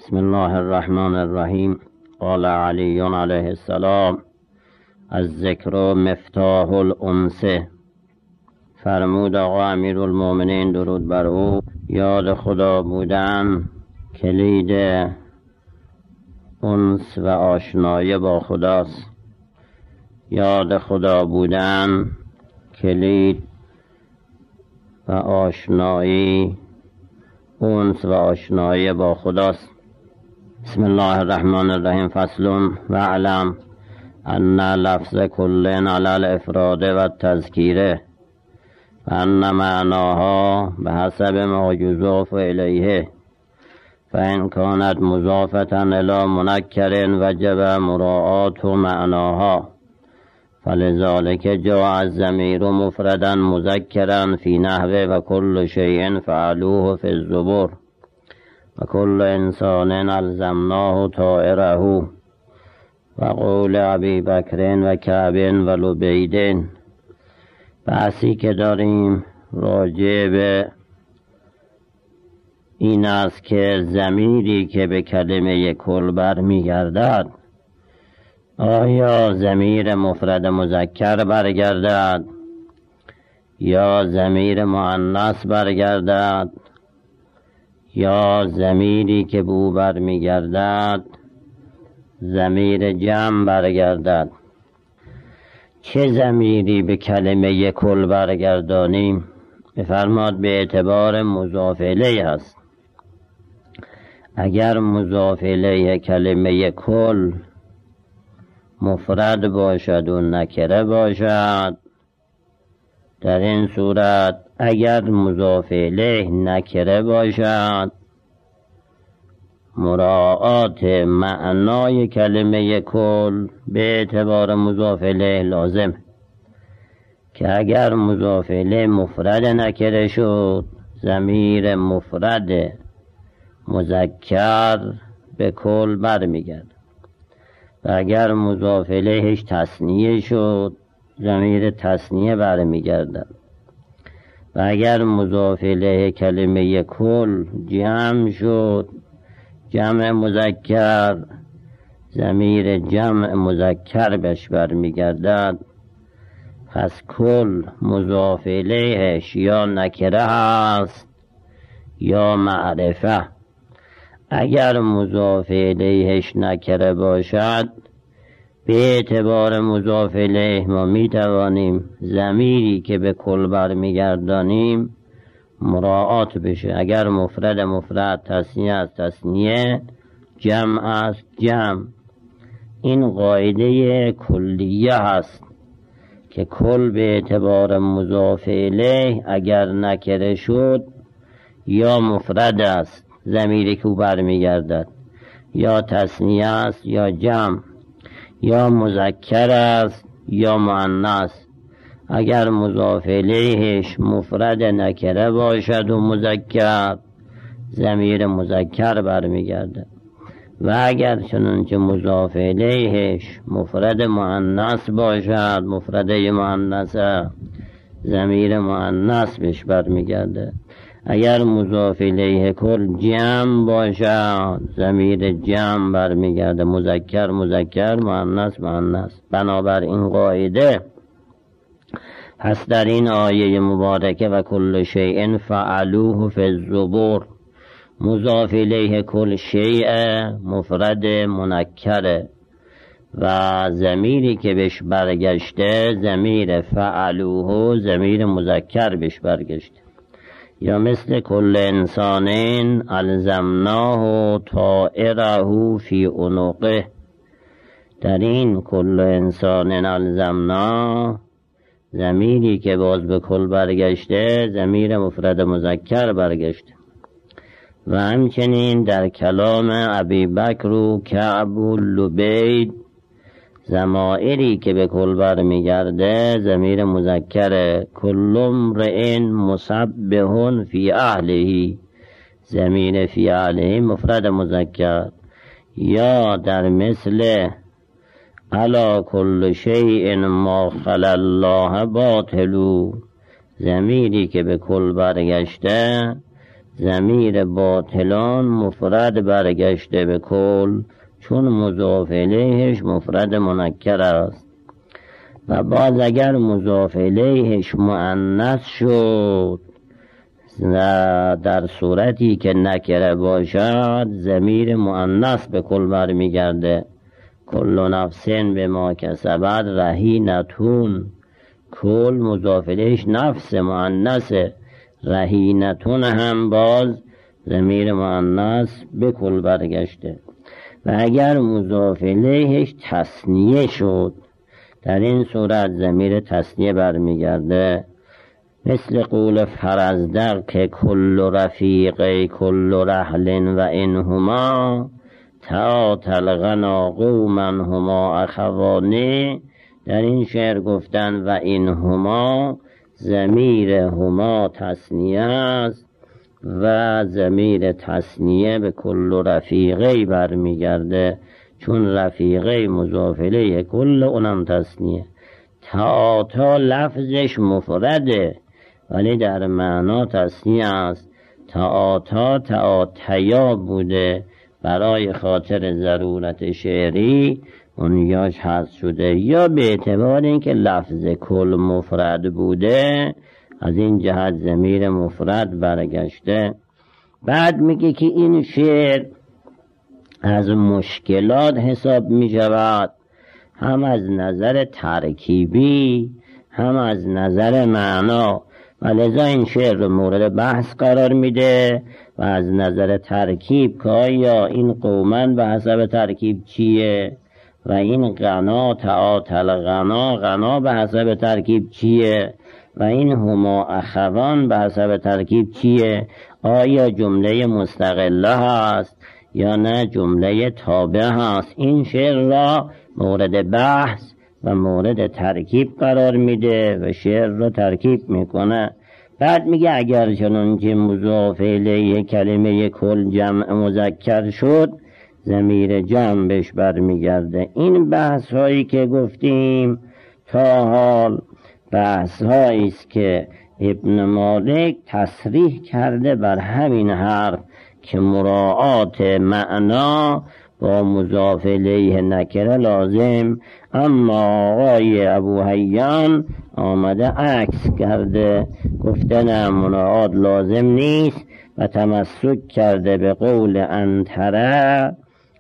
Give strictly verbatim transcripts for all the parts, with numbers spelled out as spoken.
بسم الله الرحمن الرحیم. قال علی علیه السلام: الذکر مفتاح الانس. فرمود آقا امیرالمومنین درود بر او: یاد خدا بودن کلید انس و آشنایی با خداست. یاد خدا بودن کلید و آشنایی انس و آشنایی با خداست. بسم الله الرحمن الرحیم. فصل: و علم ان لفظ کل علی الافراد و التذکیره و ان معناها به حسب ما یضاف الیه، فان کانت مضافة الی منکر وجب مراعات معناها، فلذلك جاء الضمیر مفردا مذکرا فی نحو و کل شیء فعلوه فی الزبور و کل انسان الزمناه طائره و قول ابی بکر و کعب و لبید. بحثی که داریم راجع به این است که ضمیری که به کلمه کل برمیگردد آیا ضمیر مفرد مذکر برگردد یا ضمیر مؤنث برگردد یا ضمیری که به او برمیگردد ضمیر جمع برگردد. چه ضمیری به کلمه کل برگردانیم؟ بفرماد به اعتبار مضاف الیه است. اگر مضاف الیه کلمه کل مفرد باشد و نکره باشد، در این صورت اگر مضاف الیه نکره باشد مراعات معنای کلمه کل به اعتبار مضاف الیه لازم، که اگر مضاف الیه مفرد نکره شد ضمیر مفرد مذکر به کل برمیگرد، و اگر مضاف الیهش تثنیه شد ضمیر تثنیه برمیگردد، و اگر مضاف الیه کلمه کل جمع شد جمع مذکر ضمیر جمع مذکر بهش برمیگردد. پس کل مضاف الیهش یا نکره هست یا معرفه. اگر مضاف الیهش نکره باشد به اعتبار مضاف الیه ما می توانیم ضمیری که به کل برمیگردانیم مراعات بشه. اگر مفرد مفرد، تثنیه است تثنیه، جمع است جمع. این قاعده کلیه هست که کل به اعتبار مضاف الیه اگر نکره شد یا مفرد است ضمیری که او برمیگردد، یا تثنیه است یا جمع، یا مذکر است یا مؤنث. اگر مضاف الیهش مفرد نکره باشد و مذکر ضمیر مذکر برمیگردد، و اگر چنانچه مضاف الیهش مفرد مؤنث باشد مفرد مؤنث ضمیر مؤنث بهش برمیگرده. اگر مضاف الیه کل جمع باشد ضمیر جمع برمیگرده، مذکر مذکر مؤنث مؤنث. بنابر این قاعده پس در این آیه مبارکه و کل شیء فعلوه فی الزبور مضاف الیه کل شیء مفرد منکره و ضمیری که بهش برگشته ضمیر فعلوه ضمیر مذکر بهش برگشته. یا مثل کل انسانین الزمناه طائره فی عنقه. در این کل انسانین الزمناه ضمیری که باز به کل برگشته ضمیر مفرد مذکر برگشته. و همچنین در کلام ابی بکر و کعب و لبید ضمائری که به کل برمیگرده ضمیر مذکر. کل امرئ مسبح فی اهله ضمیر فی اهله مفرد مذکر. یا در مثل علی کل شیء ما خلا الله باطل ضمیری که به کل برگشته ضمیر باطلان مفرد برگشته به کل، چون مضاف الیهش مفرد منکر است. و باز اگر مضاف الیهش مؤنث شد در صورتی که نکره باشد، ضمیر مؤنث به کل برمیگرده. کل نفس به ما کسبت رهینتون، کل مضاف الیهش نفس مؤنث، رهینتون هم باز ضمیر مؤنث به کل برگشته. و اگر مضاف الیهش تثنیه شد، در این صورت ضمیر تثنیه برمیگرده. مثل قول فرزدق که کل رفیقی کل رحل و انهما تعاطل غنا قوما هما اخوانه. در این شعر گفتن و اینهما، ضمیر هما تثنیه است و ضمیر تثنیه به کل رفیقی برمیگرده، چون رفیقی مضاف الیه کل اونم تثنیه. تعاطا لفظش مفرده ولی در معنا تثنیه است. تعاطا تعاطیا بوده، برای خاطر ضرورت شعری اون یاش حذف شده، یا به اعتبار اینکه لفظ کل مفرد بوده از این جهت ضمیر مفرد برگشته. بعد میگه که این شعر از مشکلات حساب می شود، هم از نظر ترکیبی هم از نظر معنا، و لذا این شعر رو مورد بحث قرار میده. و از نظر ترکیب که آیا این قومن به حسب ترکیب چیه، و این غنا تعاطل غنا غنا به حسب ترکیب چیه، و این هما اخوان به حسب ترکیب چیه، آیا جمله مستقله هست یا نه جمله تابع هست. این شعر را مورد بحث و مورد ترکیب قرار میده و شعر را ترکیب میکنه. بعد میگه اگر چنانکه مضاف الیه کلمه کل جمع مذکر شد، ضمیر جمع بهش برمیگرده. این بحث هایی که گفتیم تا حال بحث هایی است که ابن مالک تصریح کرده بر همین حرف که مراعات معنا با مضاف الیه نکره لازم، اما آقای ابو حیان آمده عکس کرده، گفته نه مراعات لازم نیست و تمسک کرده به قول انتره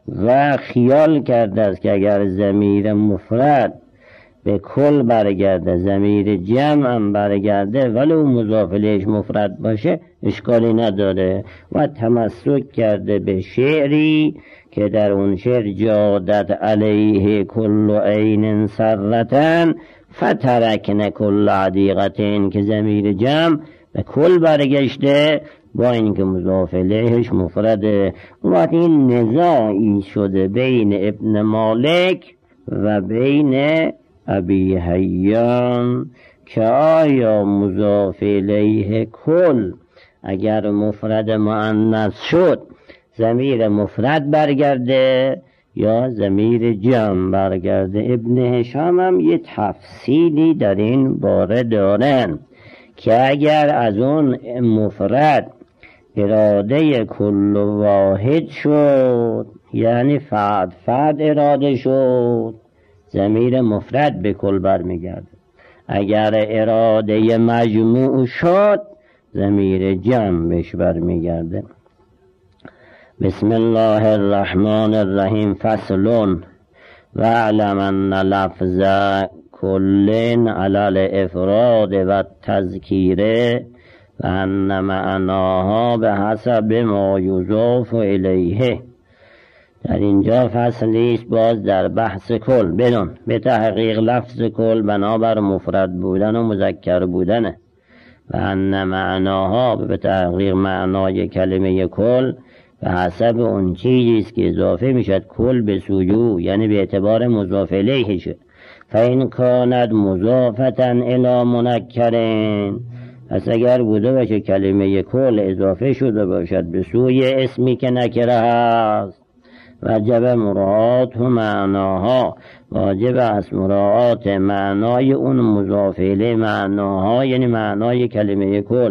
و خیال کرده است که اگر ضمیر مفرد به کل برگرده ضمیر جمع هم برگرده ولی اون مضاف الیهش مفرد باشه اشکالی نداره. و تمسک کرده به شعری که در اون شعر جادت علیه کل عین سرتن فترکن کل عدیقتین، که ضمیر جمع به کل برگشته با اینکه مضاف الیهش مفرده. و این نزاعی شده بین ابن مالک و بین ابی حیان که آیا مضاف الیه کل اگر مفرد مؤنث شد ضمیر مفرد برگرده یا ضمیر جمع برگرده. ابن هشام هم یه تفصیلی در این باره دارن که اگر از اون مفرد اراده کل واحد شد، یعنی فرد فرد اراده شد، ضمیر مفرد به کل برمیگرده. اگر اراده مجموع شد ضمیر جمع بهش برمیگرده. بسم الله الرحمن الرحیم. فصل و علم ان لفظ کل علی الافراد و تذکیره و ان معناها به حسب ما یضاف الیه. در اینجا فصلی است باز در بحث کل. بدون به تحقیق لفظ کل بنابر مفرد بودن و مذکر بودنه، و ان معناها به تحقیق معنای کلمه کل به حسب اون چیزی است که اضافه میشد کل به سوی، یعنی به اعتبار مضاف الیهشه. فین کانت مضافتا الی منکرین، پس اگر بوده باشه کلمه کل اضافه شده باشد به سوی اسمی که نکره هست، وجب مراعات و معناها، واجب است مراعات معنای اون مضاف الیه معناها، یعنی معنای کلمه کل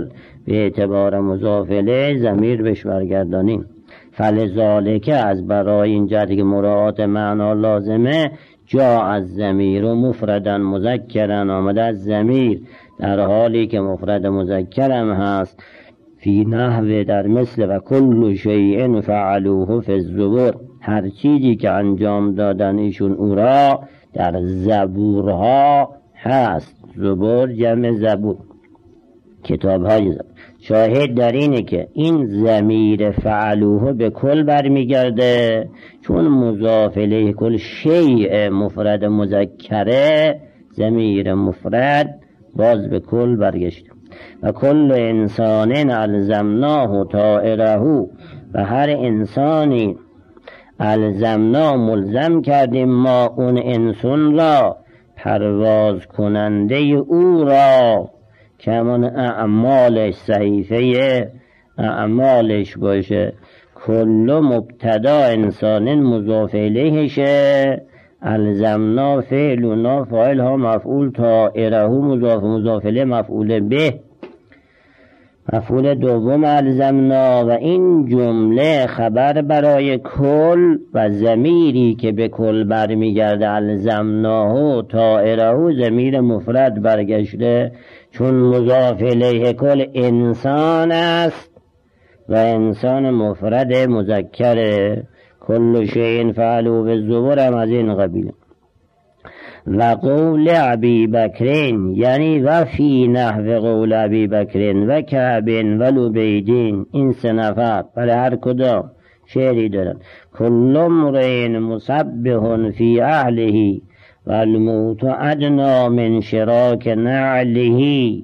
به اعتبار مضاف الیه ضمیر بهش برگردانیم. فلذالک از برای این جهت که مراعات معنا لازمه جا از ضمیر و مفردن مذکرن آمده از ضمیر در حالی که مفرد مذکرم هست. فی نحو در مثل و کل شیء فعلوه فی الزبور، هر چیزی که انجام دادن ایشون او را در زبورها هست. زبور جمع زبور، کتاب های زبور. شاهد در اینه که این ضمیر فعلوه به کل برمیگرده، چون مضاف الیه کل شیء مفرد مذکره، ضمیر مفرد باز به کل برگشته. و کل انسان الزمناه طائره، و هر انسانی الزمنا ملزم کردیم ما اون انسان را پرواز کننده او را که همون اعمالش صحیفه اعمالش باشه. کل مبتدا انسان مضاف الیهشه، الزمنا فعل و نا فاعل ها مفعول، طائره مضاف مضاف الیه مفعول به مفعول دوم الزمنا. و این جمله خبر برای کل و ضمیری که به کل برمیگرده الزمناه طائره ضمیر مفرد برگشته، چون مضاف الیه کل انسان است و انسان مفرد مذکره. کل شیء فعلوه بالزبور هم از این قبیل. و قول ابی بکرین یعنی و فی نحو قول ابی بکرین و کعبین و لبیدین، این سه نفر برای هر کدام شعری دارن. کل امرئ مسبح فی اهله و الموت ادنی من شراک نعله.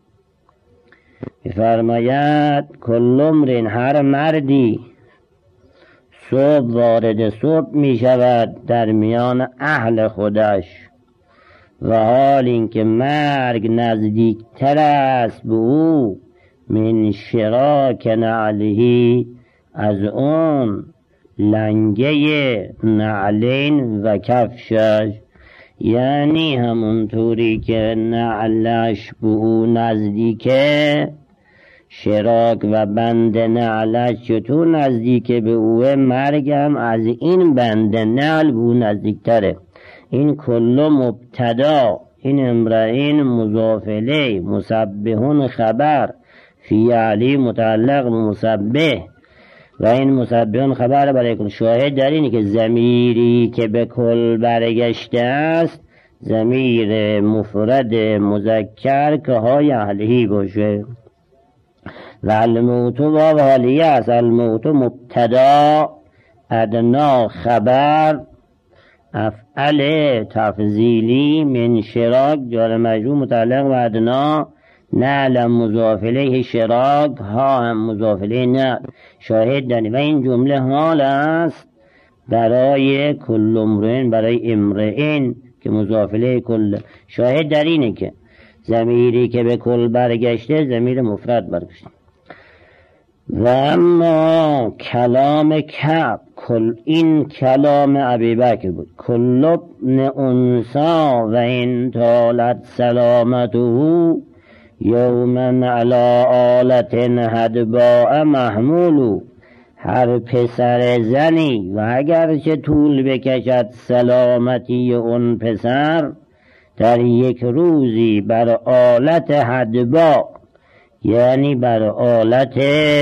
فرماید کل امرئ هر مردی صبح وارد صبح می شود در میان اهل خودش، و حال اینکه مرگ نزدیکتر است به او من شراک نعله، از اون لنگه نعلین و کفشش. یعنی همونطوری که نعلش به او نزدیکه، شراک و بند نعلش چطور نزدیک به او، مرگم از این بند نعل به او نزدیکتره. این کل مبتدا، این امرئین مضاف الیه، مسبحون خبر، فی علی متعلق به مسبح و این مسبحون خبر برای کل. شاهد در اینه که ضمیری که به کل برگشته است ضمیر مفرد مذکر که های اهلی باشه. و الموت واو حالیه است. الموت مبتدا، ادنا خبر، افعل تفضیلی، من شراک جار مجرور متعلق به ادنا، نعل مضاف الیه شراک، ها هم مضاف الیه نعل. شاهد دانی و این جمله حال است برای کل امرئ، برای امرئ که مضاف الیه کل. شاهد در اینه که ضمیری که به کل برگشته ضمیر مفرد برگشته. و اما کلام کعب، کل این کلام ابی بکر بود. کل ابن انسا و این طالت سلامته یومن علی آلت هدباء محمولو. هر پسر زنی و اگرچه طول بکشد سلامتی اون پسر، در یک روزی بر آلت هدباء یعنی بر آلت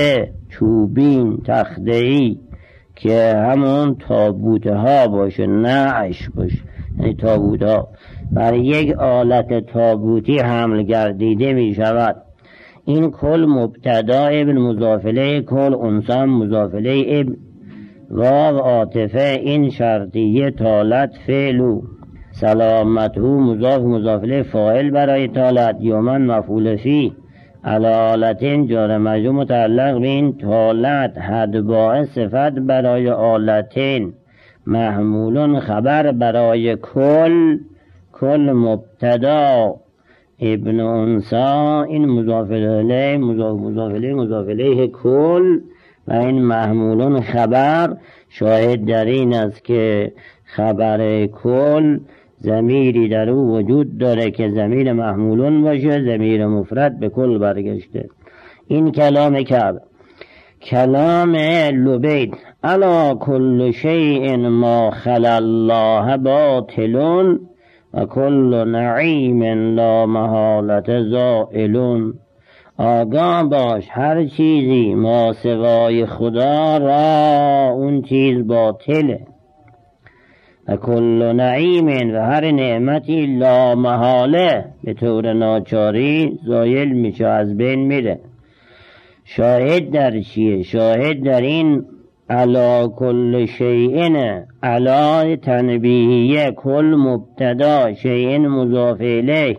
چوبین تخته‌ای که همون تابوت ها باشه، نعش باشه، یعنی تابوت ها، بر یک آلت تابوتی حمل گردیده می شود. این کل مبتدا ابن مضاف الیه، کل انسان مضاف الیه ابن، واو عاطفه، این شرطیه طالت فعلو، سلامته مضاف مضاف الیه فاعل برای طالت، یومن مفعول فی، علالتین جار مجرور متعلق به این طالت، هدباء صفت برای آلتین، محمولون خبر برای کل، کل مبتدا ابن انسا، این مضاف الیه مضاف مضاف الیه مضاف الیه کل و این محمولون خبر. شاهد در این است که خبر کل ضمیری در او وجود داره که ضمیر محمولون باشه، ضمیر مفرد به کل برگشته. این کلام کعب. کلام لبید: الا کل شیء ما خلا الله باطل و کل نعیم لا محالة زائل. آگاه باش هر چیزی ما سوای خدا را اون چیز باطله، و کل نعیم و هر نعمتی لا محاله به طور ناچاری زایل میشه، از بین میره. شاهد در چیه؟ شاهد در این علا کل شیئن، علا تنبیهیه، کل مبتدا، شیئن مضاف الیه،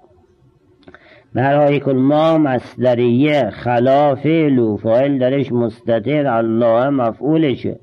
برای کل ما مصدریه، خلا فعل و فاعل درش مستتر، الله مفعولشه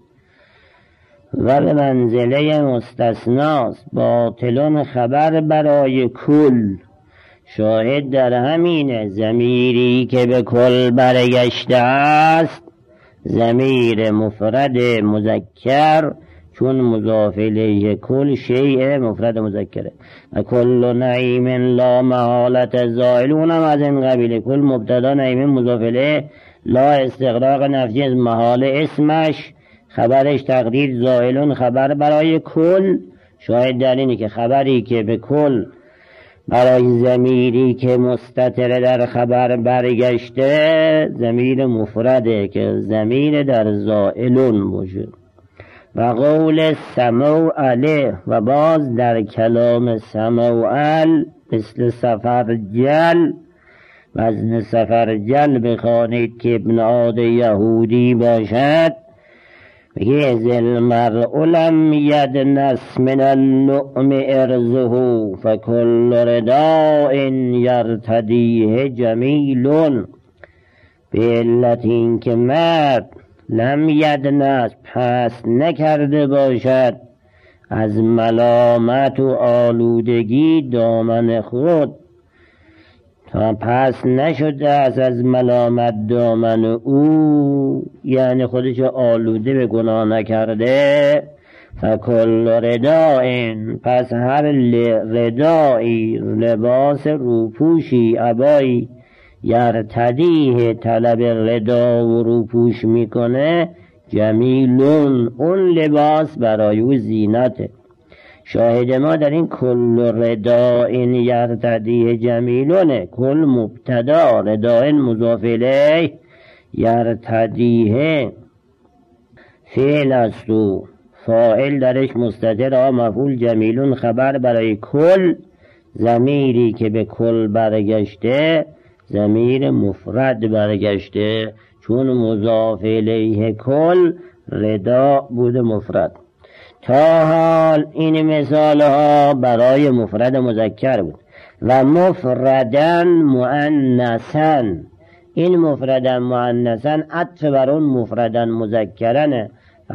و به منزله مستثناست. باطلون خبر برای کل. شاهد در همینه ضمیری که به کل برگشته است ضمیر مفرد مذکر، چون مضاف الیه کل شیء مفرد مذکره. و کل نعیم لا محالة زائلون هم از این قبیل. کل مبتدا، نعیم مضاف الیه، لا استغراق نفی از محاله اسمش، خبرش تقدیر زائلون خبر برای کل. شاهد در اینه که خبری که به کل برای ضمیری که مستتر در خبر برگشته ضمیر مفرده که ضمیر در زائلون باشه. و قول سموعله، و باز در کلام سموعل مثل سفرجل، وزن سفرجل بخوانید که ابن عاد یهودی باشد، بگه ذل مرء لم یدنس من اللؤم ارزه فکل رداء یرتدیه جمیل. به علت این که مرد لم یدنس پس نکرده باشد از ملامت و آلودگی دامن خود، تا پس نشده از از ملامت دامن او، یعنی خودش آلوده به گناه نکرده. فکل ردائن، پس هر ردایی، لباس روپوشی، عبایی، یرتدیه طلب ردا و روپوش میکنه، جمیلون، اون لباس برای او زینته. شاهد ما در این کل ردائن یرتدیه جمیلونه. کل مبتدا، ردائن مضاف الیه، یرتدیه فعل است و فاعل درش مستتر، آ مفعول، جمیلون خبر برای کل. ضمیری که به کل برگشته ضمیر مفرد برگشته، چون مضاف الیه کل ردا بود مفرد. تا حال این مثال ها برای مفرد مذکر بود. و مفردن مؤنثن، این مفردن مؤنثن عطف بر اون مفردن مذکرنه.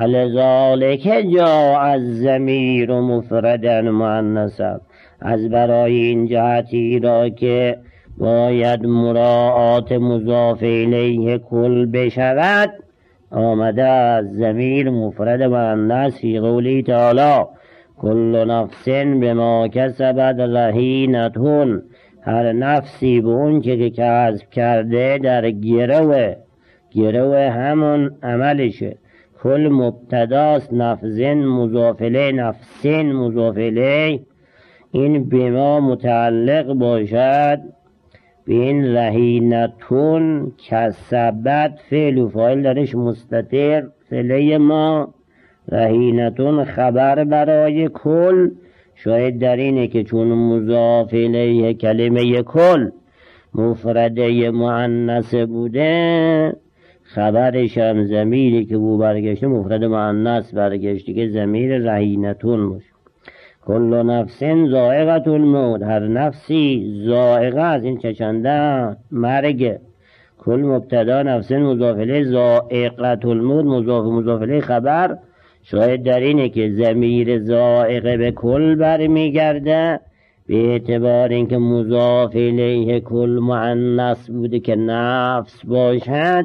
فلذالک جاء الضمیر مفردن مؤنثا، از برای این جهتی را که باید مراعات مضاف الیه کل بشود، آمده از ضمیر مفرد مؤنث فی قوله تعالی کل نفس بما کسبت رهینة، هر نفسی به اون که کسب کرده در گروه، گروه همون عملشه. کل مبتداست، نفسن مضاف الیه، نفسن مضاف الیه، این بما متعلق باشد به این رهینتون کسبت، فعل و فاعل درش مستتر، فعله ما، رهینتون خبر برای کل. شاید در اینه که چون مضاف الیه کلمه کل مفرده مؤنث بوده، خبرش هم ضمیری که بو برگشته مفرد مؤنث برگشته که ضمیر رهینتون باشه. کل نفس ذائقة الموت، هر نفسی ذائقه از این چشنده مرگ. کل مبتدا، نفس مضاف الیه، ذائقة الموت مضاف مضاف الیه خبر. شاید در اینه که ضمیر ذائقه به کل برمیگرده، به اعتبار اینکه مضاف الیه کل مؤنث بوده که نفس باشد،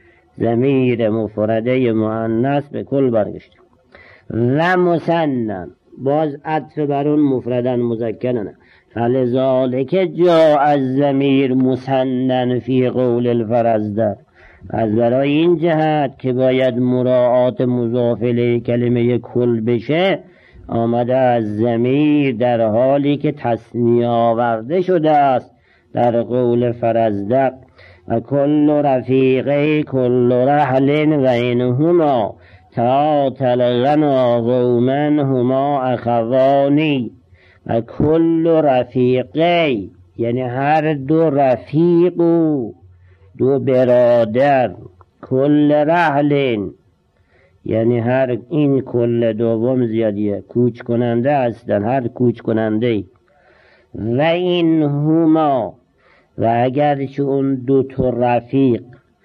ضمیر مفرده مؤنث به کل برگشته. و مسنن، باز عطف بر اون مفردن مذکرن. فلذالک جاء الضمیر مثنًا فی قول الفرزدق. از برای این جهت که باید مراعات مضاف الیه کلمه کل بشه آمده از ضمیر در حالی که تثنیه آورده شده است در قول فرزدق و کل رفیقی کل رحل و اینهما تعاطل غنا قوما هما اخوانی. و کل رفیقی یعنی هر دو رفیق و دو برادر، کل رحل یعنی هر، این کل دوم زیادیه، کوچ کننده هستن، هر کوچ کننده. و این هما و اگر چه اون دو تا رفیق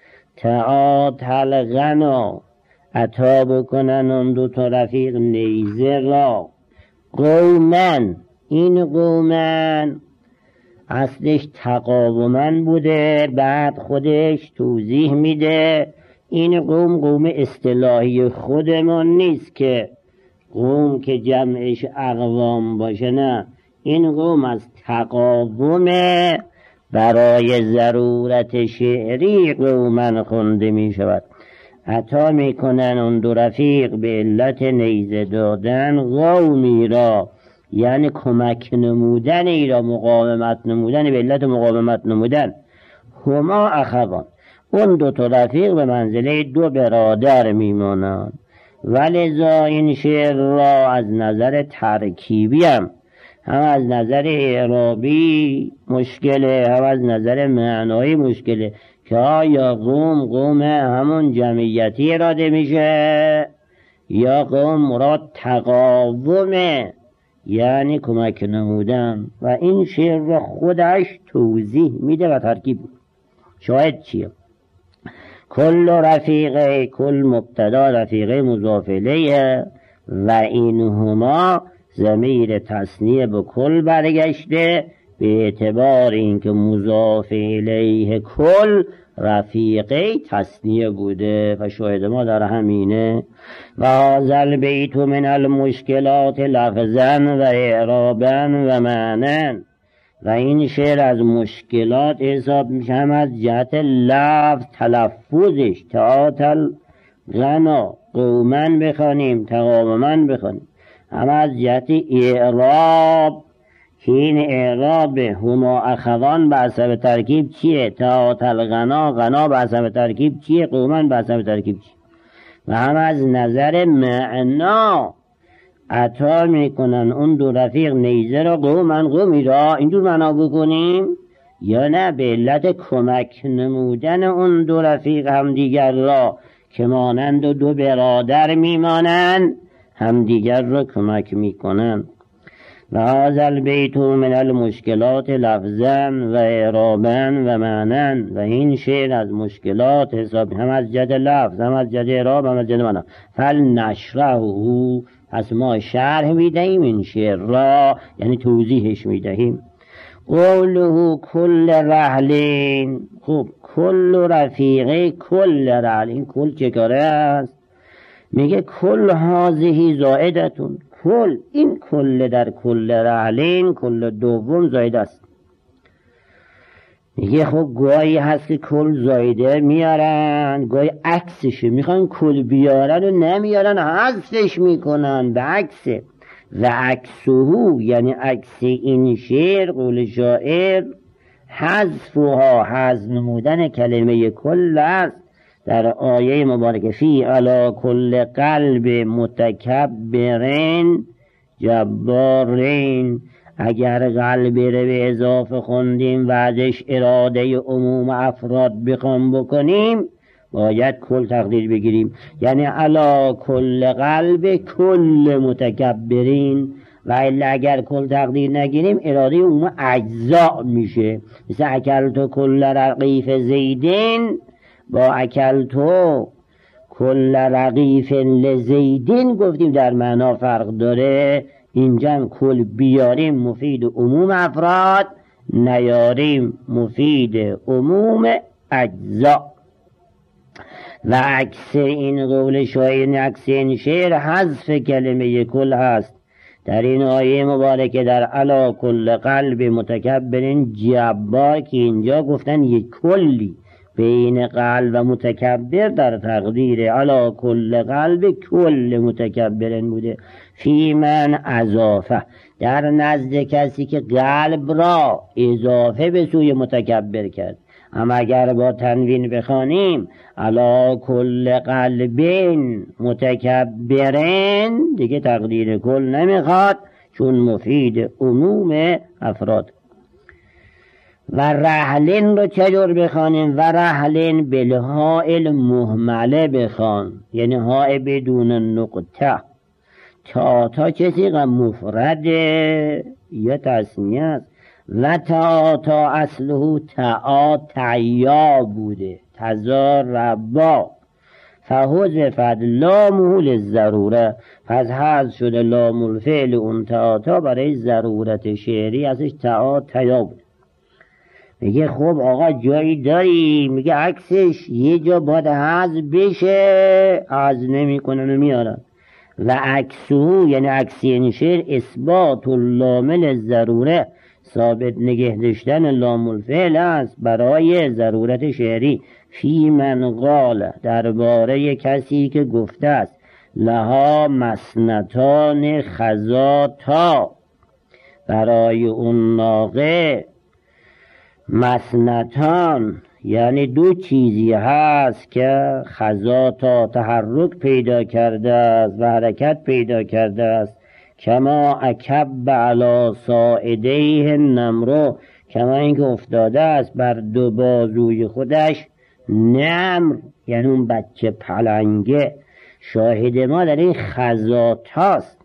تعاطل غنا عطا بکنن اون دو تا رفیق نیزه را قومن، این قومن اصلش تقاومن بوده بعد خودش توضیح میده این قوم قوم اصطلاحی خودمون نیست که قوم که جمعش اقوام باشه، نه، این قوم از تقاوم برای ضرورت شعری قومن خونده می شود. عطا می کنن اون دو رفیق به علت نیزه دادن قومی را، یعنی کمک نمودن ای را، مقاومت نمودن به علت مقاومت نمودن. هما اخوان، اون دو تا رفیق به منزله دو برادر میمانند. ولذا این شعر را از نظر ترکیبی هم هم از نظر اعرابی مشکله، هم از نظر معنایی مشکله که آیا قوم قوم همون جمعیتی اراده میشه یا قوم مراد تقاومه یعنی کمک نمودن. و این شعر را خودش توضیح میده و ترکیب. شاید چیه؟ کل رفیقه، کل مبتدا، رفیقه مضاف الیه و اینهما ضمیر تثنیه به کل برگشته به اعتبار اینکه مضاف الیه کل رفیقه تثنیه بوده و شاهد ما در همینه. و هذا البیت من المشکلات لفظا و اعرابا و معنی. و این شعر از مشکلات حساب میشه، هم از جهت لفظ تلفظش، تعاطل غنا قومن بخوانیم تقاومن بخوانیم، هم از جهت اعراب که این اعراب هما اخوان به حسب ترکیب چیه؟ تعاطل غنا، غنا به حسب ترکیب چیه؟ قومن به حسب ترکیب چیه؟ و هم از نظر معنا عطا میکنن اون دو رفیق نیزه را قومن، قومی را اینجور معنا بکنیم یا نه به علت کمک نمودن اون دو رفیق همدیگر را که مانند و دو برادر میمانند همدیگر را کمک میکنن. و هذا البیت من المشکلات لفظا و اعرابا و معنی. و این شعر از مشکلات حساب هم از جد لفظ هم از جد اعراب هم از جد معنی. فلنشرحه، پس ما شرح میدهیم این شعر را، یعنی توضیحش میدهیم. قوله کل رحلین، خب کل رفیقه کل رحلین، کل چه کاره است؟ میگه کل هذه زائدتون، کل، این کل در کل رحلین کل دوم زائد است. میگه خب گاهی هست که کل زایده میارن، گاهی عکسشه میخوان کل بیارن و نمیارن حذفش میکنن به عکسه. و عکسهو یعنی عکس این شعر قول شاعر حذفها، حذف نمودن کلمه کل است در آیه مبارکه فی علی کل قلب متکبرین جبارین. اگر قلب رو به اضافه خوندیم و ازش اراده عموم افراد بخوام بکنیم باید کل تقدیر بگیریم، یعنی علا کل قلب کل متکبرین. و الا اگر کل تقدیر نگیریم اراده عموم اجزاء میشه، مثل اکلتو کل رقیف زیدین با اکلتو کل رقیف لزیدین گفتیم در معنا فرق داره. اینجا هم کل بیاریم مفید عموم افراد، نیاریم مفید عموم اجزا. و عکس این قول شاعر، عکس این شعر حذف کلمه کل هست در این آیه مبارکه در علا کل قلب متکبرین جبار که اینجا گفتن یک کلی بین قلب و متکبر در تقدیر علا کل قلب کل متکبرین بوده. فی من اضافه در نزد کسی که قلب را اضافه به سوی متکبر کرد. اما اگر با تنوین بخوانیم علا کل قلبین متکبرین دیگه تقدیر کل نمیخواد چون مفید عموم افراد. و رحلین رو چجور بخوانیم؟ و رحلین بالهاء مهمله بخوان، یعنی های بدون نقطه. تا تا کسی که مفرده یا تثنیه است. و تا تا اصله تا تعیا بوده تزار ربا فحذفت لامه للضروره، پس حذف شده لام الفعل اون تا تا برای ضرورت شعری ازش تا تیا بوده. میگه خب آقا جایی داری؟ میگه عکسش یه جا باید حذف بشه، حذف نمی کنن و میارن. و عکسه یعنی عکسی این شعر اثبات اللام للضروره، ثابت نگه داشتن لام الفعل است برای ضرورت شعری. فی من قال درباره کسی که گفته است لها مسنتان خزاتا، برای اون ناقه مسنتان یعنی دو چیزی هست که خزاتا تحرک پیدا کرده است و حرکت پیدا کرده است. کما اکب علی ساعدیه نمرو، کما اینکه افتاده است بر دو بازوی خودش نمر، یعنی اون بچه پلنگه. شاهد ما در این خزاتاست.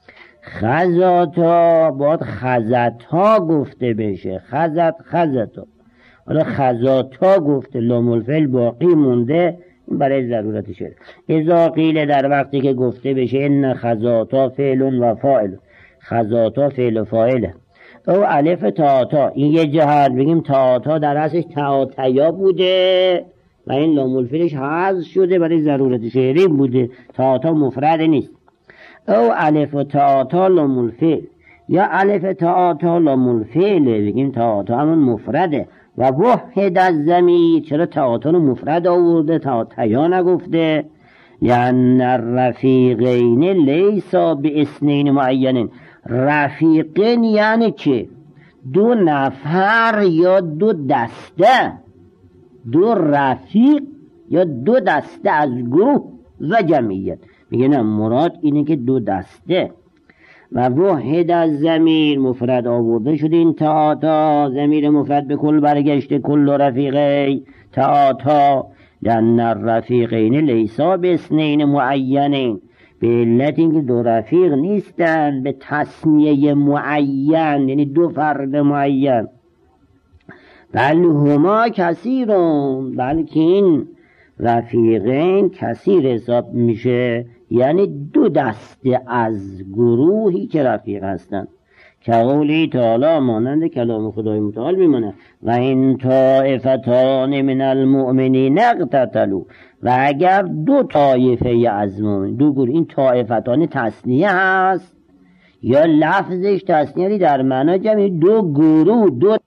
خزاتا باید خزتا گفته بشه، خزت خزتا. حالا خزاتا گفته لام الفعل باقی مونده، این برای ضرورت شده. اذا قیل در وقتی که گفته بشه ان خزاتا فعل و فاعل، خزاتا فعل و فاعله. او الف تا تا، این یه جهت بگیم تا تا در اصلش تا تیا بوده و این لام الفعلش حذف شده برای ضرورت شعری بوده، تا تا مفرد نیست. او الف تا تا لام الفعل، یا الف تا تا لام الفعل بگیم تا تا همون مفرده. و وحد از ضمیر، چرا تا تا رو مفرد آورده تا تیا نگفته؟ لأن الرفیقین لیسا به اثنین معینین. رفیقین یعنی چه؟ دو نفر یا دو دسته، دو رفیق یا دو دسته از گروه و جمعیت. میگه نه مراد اینه که دو دسته. و وحد از ضمیر مفرد آورده شد این تا تا، ضمیر مفرد به کل برگشته، کل رفیقی تا تا. لأن الرفیقین لیسا به اثنین معینین، به علت اینکه دو رفیق نیستن به تثنیه معین، یعنی دو فرد معین. بل هما کثیرون، بلکه این رفیقین کثیر حساب میشه، یعنی دو دسته از گروهی که رفیق هستند. که قولی تعالی مانند کلام خدای متعال میمونه. و این طائفتان من المؤمنین اقتتلوا، و اگر دو طایفه از مؤمن، دو گروه، این طائفتان تثنیه هست یا لفظش تثنیه در معنی جمعی، دو گروه، دو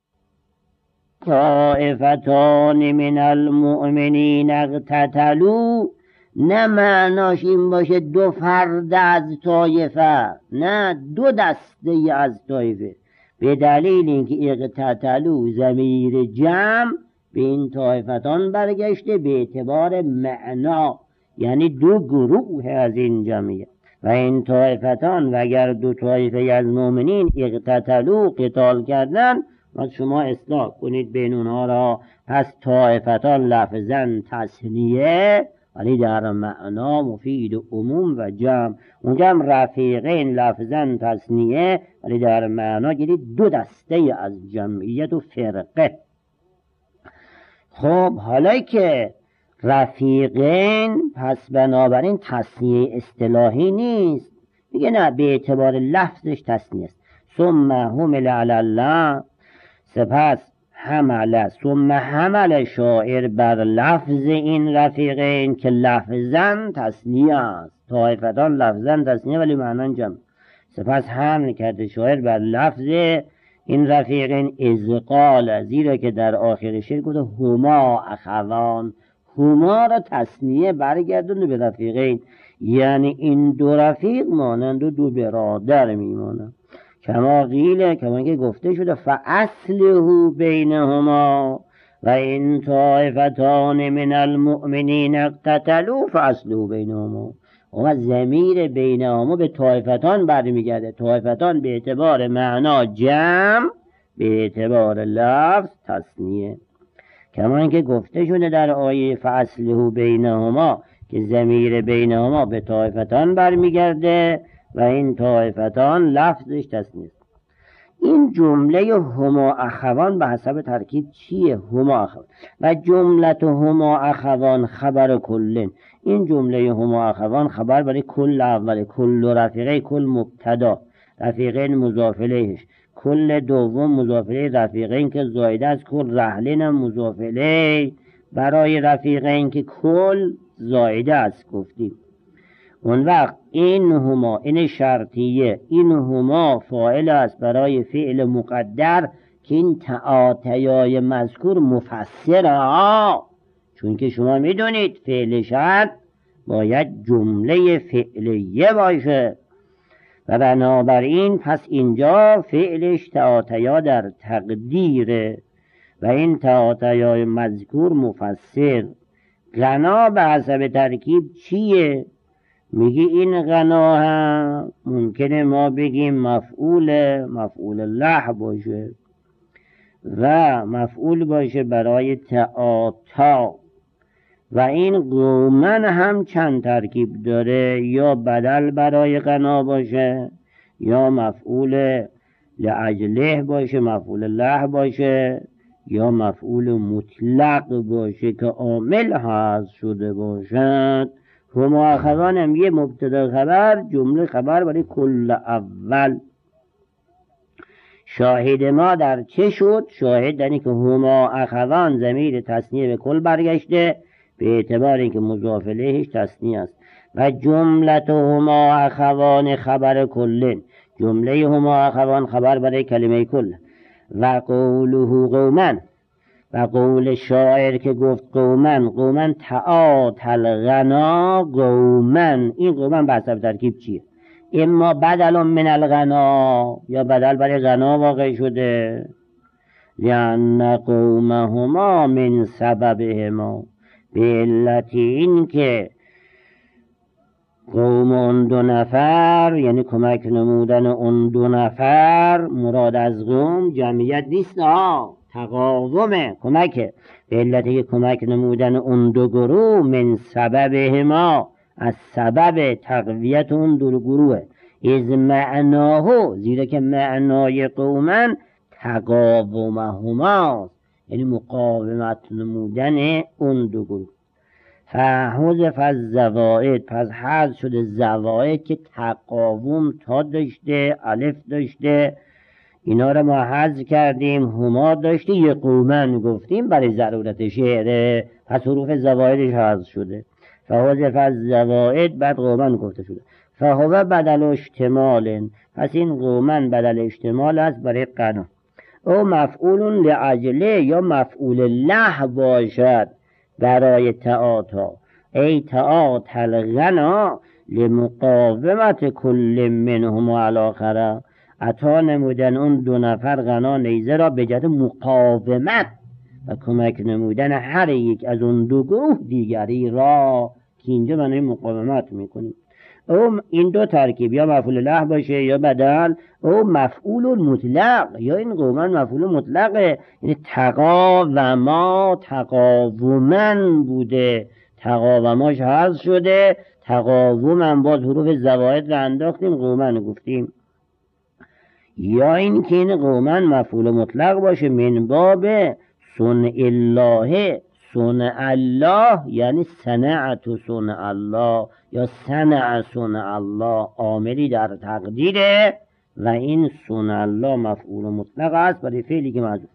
طائفتان من المؤمنین اقتتلوا، نه معناش این باشه دو فرد از طایفه، نه دو دسته از طایفه، به دلیل اینکه اقتتلوا ضمیر جمع به این طایفتان برگشته به اعتبار معنا، یعنی دو گروه از این جمعیت. و این طایفتان، و اگر دو طایفه از مؤمنین اقتتلوا قتال کردن، و شما اصلاح کنید بین اونها را، پس طایفتان لفظاً تثنیه ولی در معنا مفید عموم و جمع. اونجا هم رفیقین لفظاً تثنیه ولی در معنا گیرید دو دسته از جمعیت و فرقه. خب حالا که رفیقین، پس بنابراین تثنیه اصطلاحی نیست، میگه نه به اعتبار لفظش تثنیه است. ثم حمل علی الله، سپس حمل، ثم حمل شاعر بر لفظ این رفیقین که لفظاً تثنیه است، طایفتان لفظاً تثنیه ولی معنی جمع. سپس حمل کرده شاعر بر لفظ این رفیقین از قال، زیرا که در آخر شعر گفته هما اخوان، هما را تثنیه برگردونه به رفیقین، یعنی این دو رفیق مانند و دو برادر میمانند. کما قیل، کما که گفته شده فاصلحوا بینهما و این طائفتان من المؤمنین اقتتلوا فاصلحوا بینهما. و ضمیر بینهما به طائفتان برمیگرده، طائفتان به اعتبار معنا جمع، به اعتبار لفظ تثنیه. کما اینکه گفته شده در آیه فاصلحوا بینهما که ضمیر بینهما به طائفتان برمیگرده و این طائفتان لفظش تثنیه. این جمله هما اخوان به حسب ترکیب چیه؟ هما اخوان و جملت هما اخوان خبر کلن. این جمله هما اخوان خبر برای کل اول، کل رفیقه، کل مبتدا، رفیقین مضاف الیهش، کل دوم مضاف الیه رفیقین که زایده از کل، رحلین مضاف الیه برای رفیقین که کل زایده است گفتیم. اون وقت این هما، این شرطیه، این هما فاعل است برای فعل مقدر که این تعاطیای مذکور مفسره، چون که شما میدونید فعل شرط باید جمله فعلیه باشه و بنابراین پس اینجا فعلش تعاطیا در تقدیره و این تعاطیای مذکور مفسر. غنا به حسب ترکیب چیه؟ میگی این غنا هم ممکنه ما بگیم مفعول مفعول له باشه و مفعول باشه برای تعاطا و این قومن هم چند ترکیب داره، یا بدل برای غنا باشه یا مفعول لاجله باشه، مفعول له باشه، یا مفعول مطلق باشه که عامل حذف شده باشد. هما اخوان هم یه مبتدا خبر، جمله خبر برای کل اول. شاهد ما در چه شد؟ شاهد در این که هما اخوان ضمیر تثنیه به کل برگشته به اعتبار اینکه مضاف الیهش تثنیه است و جملت هما اخوان خبر کلن، جمله هما اخوان خبر برای کلمه کل. و قوله قومن، و قول شاعر که گفت قومن، قومن تعاطل غنا قومن، این قومن به حسب ترکیب چیه؟ اما بدل من الغنا، یا بدل برای غنا واقع شده، لأن قومهما من سببهما، به علت این که قوم اون دو نفر، یعنی کمک نمودن اون دو نفر، مراد از قوم جمعیت نیست، ها تقاومه، کمکه، به علتی که کمک نمودن اون دو گروه، من سببهما، از سبب تقویت اون دو گروه، از معناه، زیرا که معنای قومن تقاومهما، یعنی مقاومت نمودن اون دو گروه. فحذف الزوائد، پس حذف شده زوائد که تقاوم تا داشته، الف داشته، اینا رو ما حذف کردیم، هما داشته، یه قومن گفتیم برای ضرورت شعره، پس حروف زوائدش حذف شده. فحذف الزوائد، بعد قومن گفته شده. فهو بدل اشتمال، پس این قومن بدل اشتمال است برای قنا. او مفعول لعجله یا مفعول له باشد برای تعاطا، ای تعاطل غنا لمقاومت کل منهم الاخره، عطا نمودن اون دو نفر غنا نیزه را به جهت مقاومت و کمک نمودن هر یک از اون دو گروه دیگری را، که اینجا معنی مقاومت میکنیم. او این دو ترکیب یا مفعول له باشه یا بدل، او مفعول مطلق، یا این قومن مفعول مطلقه، یعنی تقاوما تقاومن بوده، تقاوماش حذف شده، تقاومن باز حروف زوائد را انداختیم، قومن گفتیم. یا این که این قومن مفعول مطلق باشه من باب صنع الله، صنع الله یعنی صنعت صنع الله یا صنع صنع الله، عاملی در تقدیره و این صنع الله مفعول مطلق است برای فعلی که محذوف.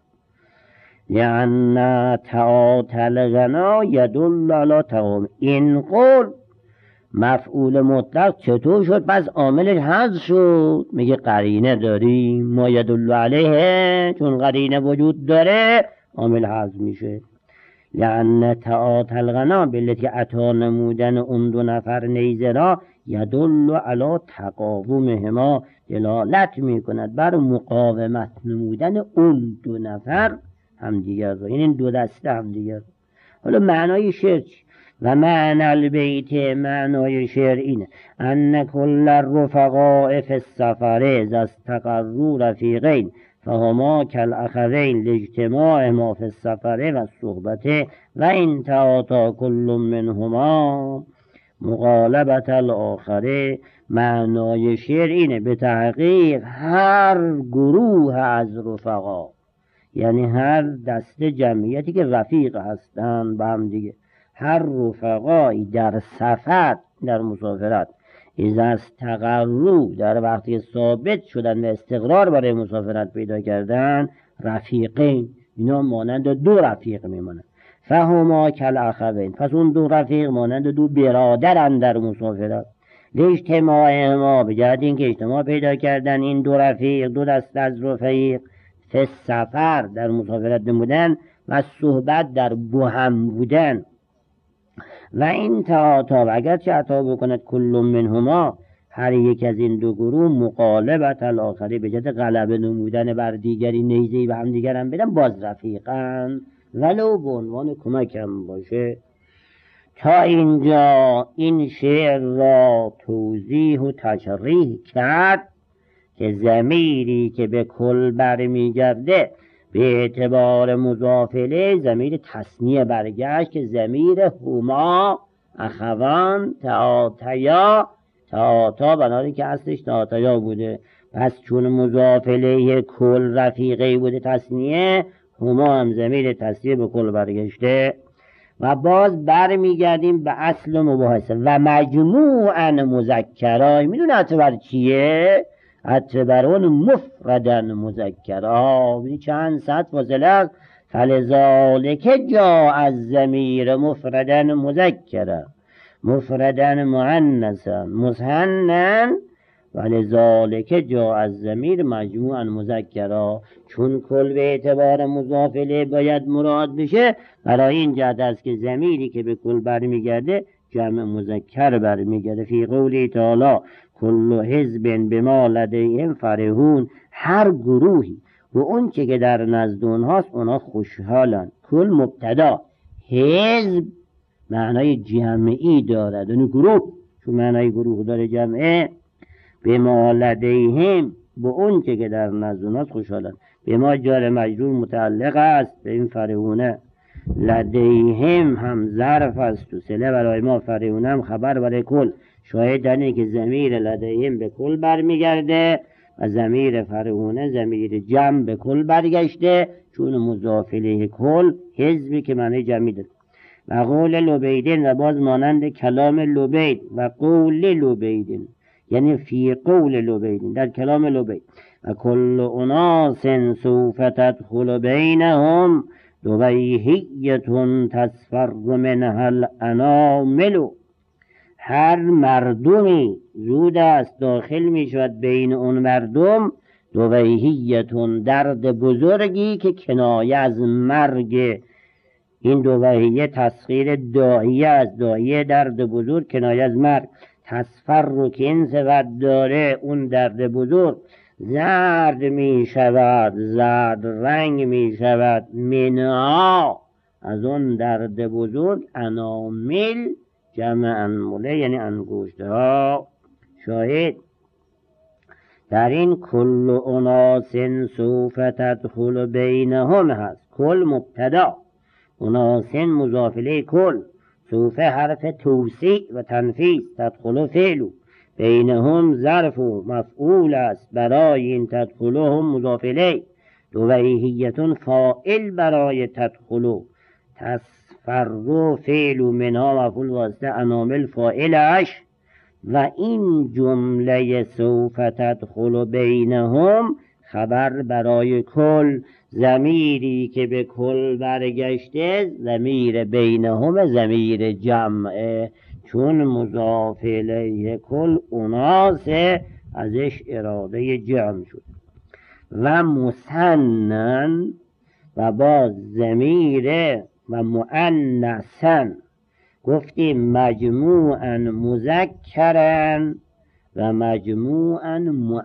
لأن تعاطل غنا یدل علی تقاوم، این قول مفعول مطلق چطور شد پس عاملش حذف شد؟ میگه قرینه داریم ما یدل علیه، چون قرینه وجود داره عامل حذف میشه. لأن تعاطی الغنا بلتی عطا نمودن اون دو نفر نیزه را یدل علی تقاومهما، دلالت میکند بر مقاومت نمودن اون دو نفر همدیگر را، یعنی دو دسته همدیگر. حالا معنای شعر چی؟ و معنی البیت، معنای شعر اینه ان کل الرفقاء فی السفر اذا استقروا رفیقین فهما کالاخوین لاجتماع ما فی السفر و الصحبت و ان تعاطی کل منهما مغالبت الاخر. معنای شعر اینه به تحقیق هر گروه از رفقا، یعنی هر دسته جمعیتی که رفیق هستن با هم دیگه، هر رفقایی در سفر، در مسافرت، اذا استقروا، در وقتی ثابت شدن و استقرار برای مسافرت پیدا کردن، رفیقین، اینا مانند دو رفیق میمونن. فهما کالاخوین، پس اون دو رفیق مانند دو برادرن در مسافرت. اجتماع ما، به جهت اینکه اجتماع پیدا کردن این دو رفیق، دو دسته از رفیق، فی سفر در مسافرت نمودن و صحبت در بهم بودن. و این تعاطی، و اگر چه عطا بکند کل منهما، هر یک از این دو گروه مقالبت الاخری، به جهت غلبه نمودن بر دیگری، نیزه‌ای به هم دیگر هم بدن، باز رفیقن ولو به عنوان کمک هم باشه. تا اینجا این شعر را توضیح و تشریح کرد که ضمیری که به کل برمیگرده به اعتبار مضاف الیه ضمیر تثنیه برگشت که ضمیر هما اخوان تعاطیا، تعاطا بنابراین که اصلش تعاطیا بوده، پس چون مضاف الیه کل رفیقی بوده تثنیه، هما هم ضمیر تثنیه به کل برگشته. و باز برمیگردیم به اصل مباحثه و مجموعاً مذکرای. میدونه عطف بر چیه؟ عطف بر اون مفردن مذکرا، بینی چند سطح فاصله است. فلذالک جاء الضمیر مفردن مذکرا مفردن مؤنثا مثنى ولذالک جاء الضمیر مجموعاً مذکرا، چون کل به اعتبار مضاف الیه باید مراد بشه، برای این جهت است که ضمیری که به کل برمیگرده جمع مذکر برمیگرده. فی قوله تعالی کل حزب بما لدیهم فرحون، هر گروهی و اون چه که در نزد اونهاست اونا خوشحالن. کل مبتدا، حزب معنای جمعی دارد، اون گروه چون معنای گروه داره جمعه. بما لدیهم، به اون چه که در نزد اونهاست خوشحالن. بما جار مجرور متعلق است به این فرحونه. لدیهم هم ظرف است و صله برای ما، فرحونه هم خبر برای کل. شاهد دنه که ضمیر لدیهم به کل برمیگرده و ضمیر فرحونه ضمیر جمع به کل برگشته، چون مضاف الیه کل حزبی که معنی جمعی داره. و قول لبیدین، و باز مانند کلام لبید و قول لبیدین، یعنی فی قول لبیدین، در کلام لبید. و کل اناس سوف تدخل بینهم دویهیتون تصفر منها الانامل، هر مردمی زود است داخل می شود بین اون مردم دویهیتون، درد بزرگی که کنایه از مرگ. این دویهیه تسخیر داعیه از داعیه، درد بزرگ کنایه از مرگ. تصفر رو که این صفت داره، اون درد بزرگ زرد می شود، زرد رنگ می شود، منها از اون درد بزرگ، انامل جمع انمله یعنی انگشته ها. شاهد در این کل اناس سوف تدخل بینهم هست. کل مبتدا، اناس مضاف الیه کل، سوف حرف توسیع و تنفیس، تدخل فعل، بینهم ظرف و مفعول است برای این تدخلهم مضاف الیه. دویهیتون فاعل برای تدخلو، تصفر فعل و منها مفعول واسطه، انامل فاعلش. و این جمله سوف تدخل بینهم خبر برای کل، ضمیری که به کل برگشته ضمیر بینهم ضمیر جمعه، چون مضاف الیه کل اناس ازش اراده جمع شد. و مثنن و با ضمیر و مؤنثن گفتیم مجموعا مذکرن و مجموعا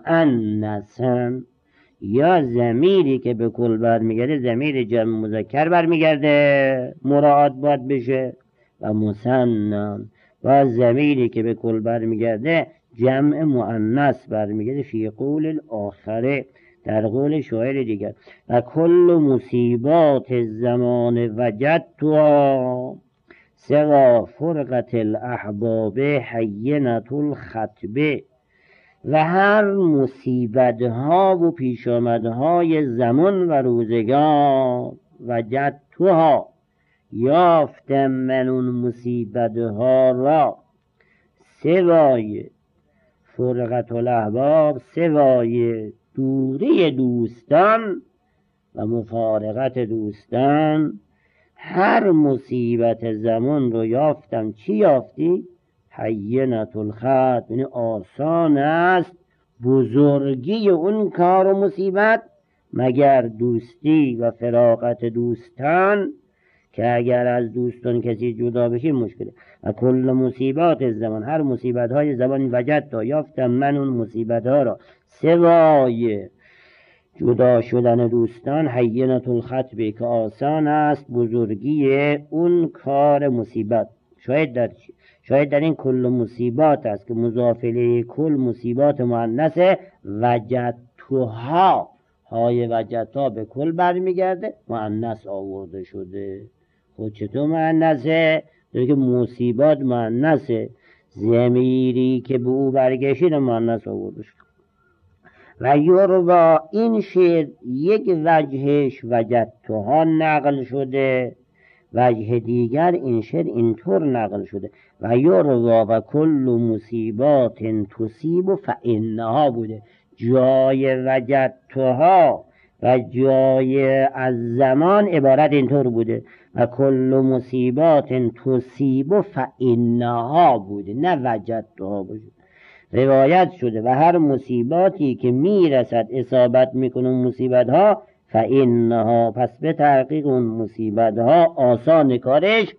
مؤنثن. یا ضمیری که به کل برمیگرده ضمیر جمع مذکر برمیگرده مراعات باید بشه، و مثنن و ضمیری که به کل برمیگرده جمع مؤنث برمیگرده. فی قول الاخره در قول شاعر دیگر و کل مصیبات الزمان وجدتها سوا فرقت الاحباب حینة الخطبه. و هر مصیبت ها و پیش آمدهای زمان و روزگار وجدتها یافتم من اون مصیبت ها را سوای فرقت الاحباب، سوای دوری دوستان و مفارقت دوستان، هر مصیبت زمان رو یافتم. چی یافتی؟ حینة الخطب، یعنی آسان است بزرگی اون کار و مصیبت مگر دوستی و فراقت دوستان، که اگر از دوستان کسی جدا بشی مشکله. و کل مصیبات زمان، هر مصیبت های زمان وجد تا یافتم من اون مصیبت ها را سوای جدا شدن دوستان حینة الخطب، که آسان است بزرگی اون کار مصیبت. شاید در چی؟ شاید در این کل مصیبات است که مضاف الیه کل مصیبات مؤنثه وجدتها، های وجدتها به کل برمیگرده مؤنث آورده شده. خود چطور مؤنثه؟ در که مصیبات مؤنثه، ضمیری که به او برگشید مؤنث آورده شده. و یروی این شعر یک وجهش وجدتها نقل شده، وجه دیگر این شعر اینطور نقل شده و یروی و کل مصیبات تصیب فانها بوده. جای وجدتها و جای از زمان عبارت اینطور بوده و کل مصیبات تصیب فانها بوده، نه وجدتها بوده. روایت شده و هر مصیباتی که میرسد اصابت میکنه مصیبت ها فانها، پس به تحقیق اون مصیبت ها آسان کارش،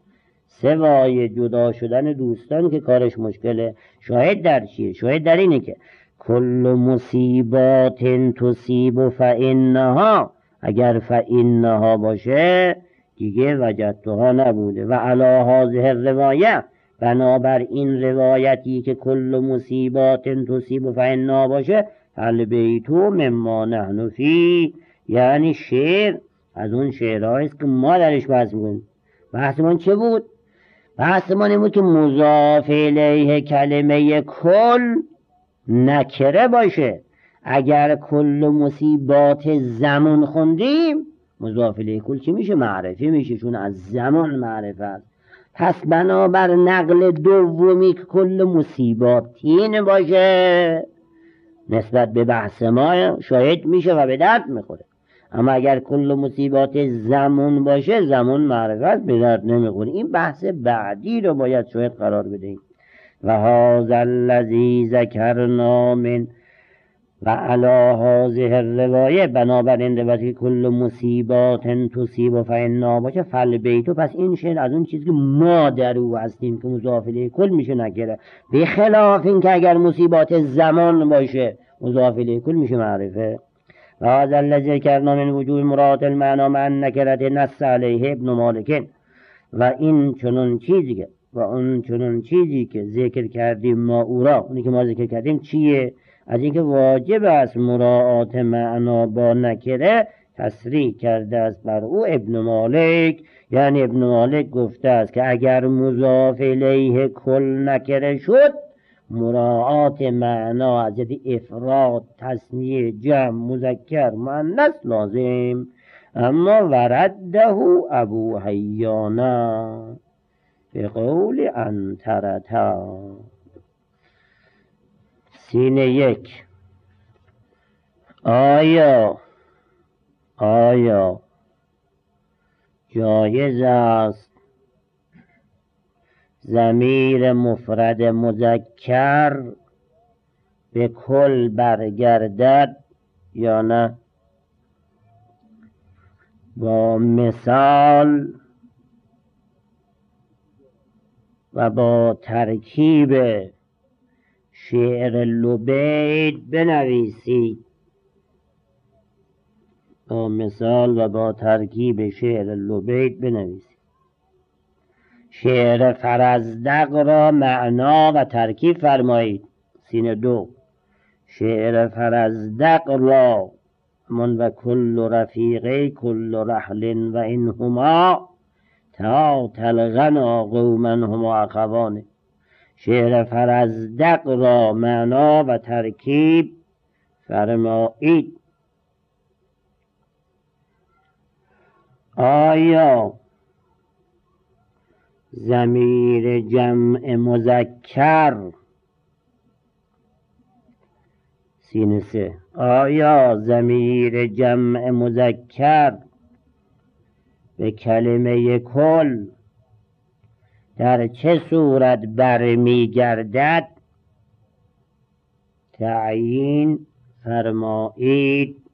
سوای جدا شدن دوستان که کارش مشکله. شاهد در چیه؟ شاهد در اینه که کل مصیبات تصیب فانها، اگر فانها باشه دیگه وجدتها نبوده. و علی هذه الروایه، بنابر این روایتی که کل مصیبات تصیب فانها باشه، البیت مما نحن فی، یعنی شعر از اون شعرهایی است که ما درش بحث میکنیم. بحثمان چه بود؟ بحثمان این بود که مضاف الیه کلمه کل نکره باشه. اگر کل مصیبات زمان خوندیم مضاف الیه کل چی میشه؟ معرفی میشه، چون از زمان معرفه است. پس بنابر نقل دومی که کل مصیباتین باشه نسبت به بحث ما شاهد میشه و به درد میخوره. اما اگر کل مصیبات زمان باشه زمان معرفت به درد نمیخوره. این بحث بعدی رو باید شاید قرار بدهیم. و هذا الذی ذکرنا من و علی هذه الروایه، بنابر این روایت که کل مصیبات تصیب فانها باشه فالبیت، پس این شعر از اون چیزی که ما در او هستیم که مضاف الیه کل میشه نکره، به خلاف این که اگر مصیبات زمان باشه مضاف الیه کل میشه معرفه. و هذا الذی ذکرنا من وجوه مراد المعنا مع النکره نص علیه ابن مالک. و این چنون چیزی که و اون چنون چیزی که ذکر کردیم ما او را، اونی که ما ذکر کردیم چیه؟ از اینکه واجب است مراعات معنا با نکره تصریح کرده است بر او ابن مالک. یعنی ابن مالک گفته است که اگر مضاف الیه کل نکره شد مراعات معنا از افراد، تثنیه، جمع، مذکر، مؤنث لازم. اما ورده ابو حیانا به قول انترتا. سینه یک، آیا آیا جایز است ضمیر مفرد مذکر به کل برگردد یا نه؟ با مثال و با ترکیب شعر لبید بنویسید. با مثال و با ترکیب شعر لبید بنویسید. شعر فرزدق را معنا و ترکیب فرمایید. سین دو. شعر فرزدق را من و کل رفیقی کل رحل و اینهما تا تلغنا قوما هما اخوانه. شعر فرزدق را معنا و ترکیب فرمایید. آیا ضمیر جمع مذکر سین سه آیا ضمیر جمع مذکر به کلمه کل در چه صورت برمیگردد؟ تعیین فرمایید.